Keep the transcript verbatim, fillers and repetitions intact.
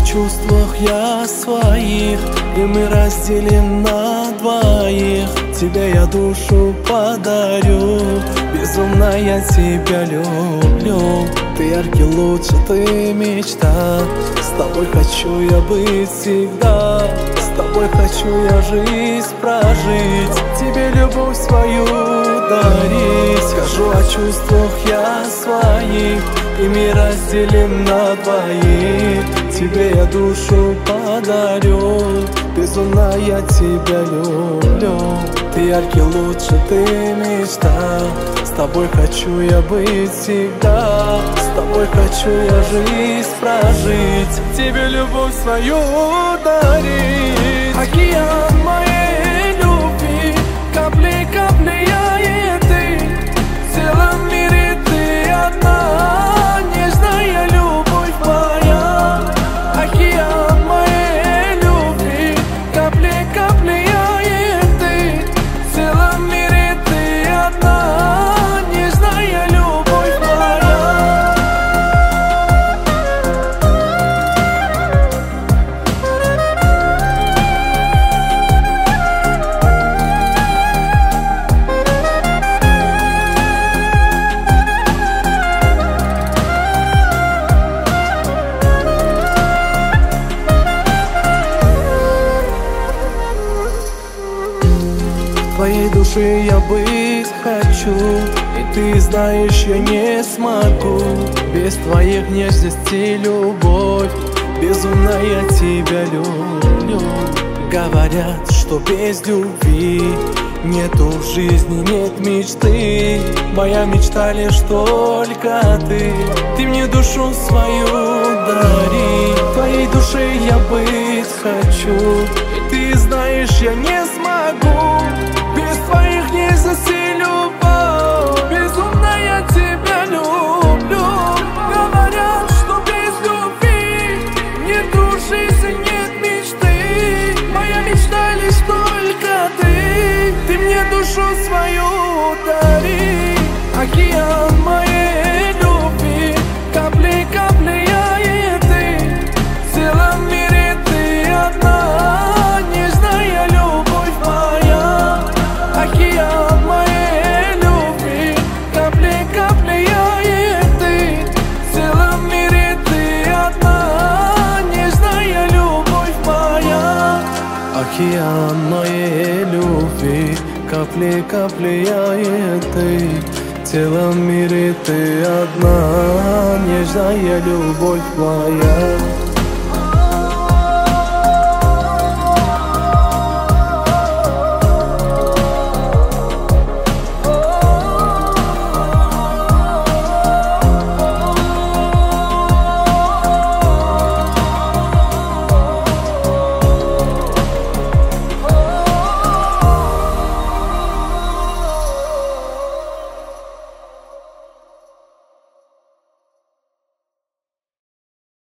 чувствах я своих, и мы разделим на двоих. Тебе я душу подарю, безумно я тебя люблю. Ты яркий луч, ты мечта, с тобой хочу я быть всегда. С тобой хочу я жизнь прожить, тебе любовь свою дарить. Скажу о чувствах я своих, и мир разделим на двоих. Тебе я душу подарю, безумно я тебя люблю. Ты яркий луч, ты мечта, с тобой хочу я быть всегда. С тобой хочу я жизнь прожить, тебе любовь свою дарить. Океан моей любви, капли, капли я и ты. В целом мире ты одна, нежная любовь моя. Океан моей любви, капли, капли я и ты. В целом мире ты одна, нежная любовь моя. В твоей душе я быть хочу, и ты знаешь, я не смогу без твоих нежностей, любовь. Безумно я тебя люблю. Говорят, что без любви нету в жизни, нет мечты. Моя мечта лишь только ты. Ты мне душу свою дари. В твоей душе я быть хочу, и ты знаешь, я не смогу без твоих нежностей, любовь. Безумно я тебя люблю. Говорят, что без любви нету жизни, нет мечты. Моя мечта лишь только ты. Ты мне душу свою дари. Океан моей любви, капли, капли я и ты. В целом мире ты одна, нежная любовь моя. Океан моей любви, капли, капли я и ты. В целом мире ты одна, нежная любовь моя. Океан моей любви, капли, капли я и ты. В целом мире ты одна, нежная любовь моя.